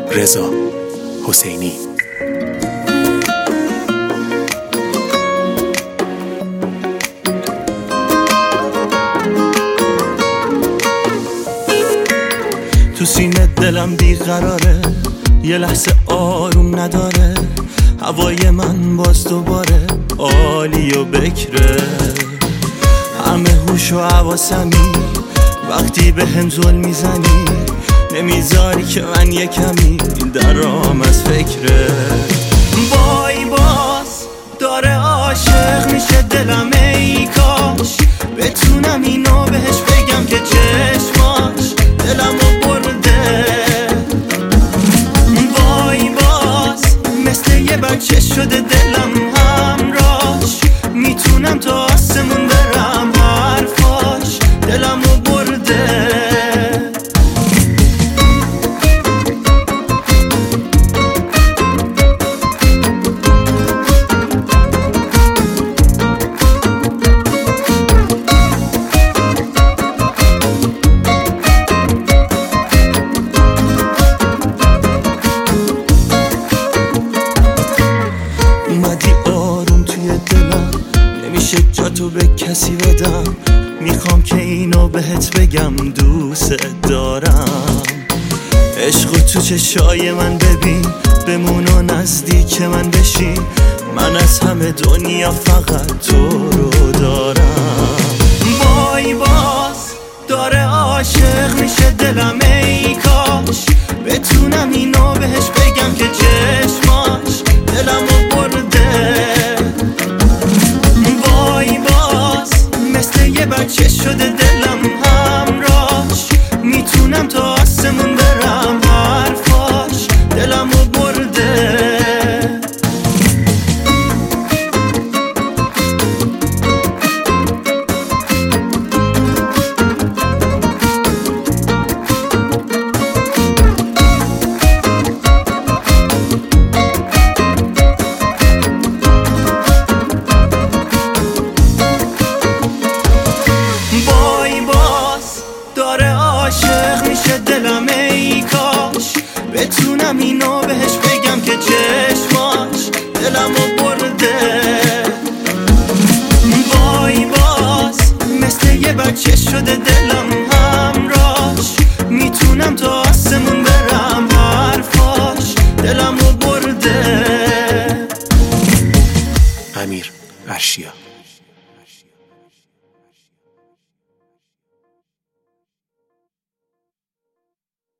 رضا حسینی. تو سینه دلم بیقراره، یه لحظه آروم نداره، هوای من باز دوباره عالی و بکره. همه هوش و حواسمی وقتی به هم ظلم میزنی، نمیذاری که من یه کمی درام از فکره. وای باز داره عاشق میشه دلم، ای کاش بتونم اینو بهش بگم که چشماش دلمو برده. وای باز مثل یه بچه شده دلم همراش، میتونم تا آسمون برم، حرفاش دلمو برده. اومدی آروم توی دلم، نمیشه جاتو به کسی بدم، میخوام که اینو بهت بگم دوست دارم. عشق تو چشای من ببین، بمون و نزدیک من بشین، من از همه دنیا فقط تو رو دارم. وای باز داره عاشق میشه دلم، ای کاش بتونم اینو بهش بگم که چشماش دلمو برده. وای باز مثل یه بچه شده دلم همراش، میتونم تا آسمون برم، حرفاش دلمو برده. داره عاشق میشه دلم، ای کاش بتونم اینو بهش بگم که چشماش دلمو برده. وای باز مثل یه بچه شده دلم همراش، میتونم تا آسمون برم، حرفاش دلمو برده. امیر ارشیا.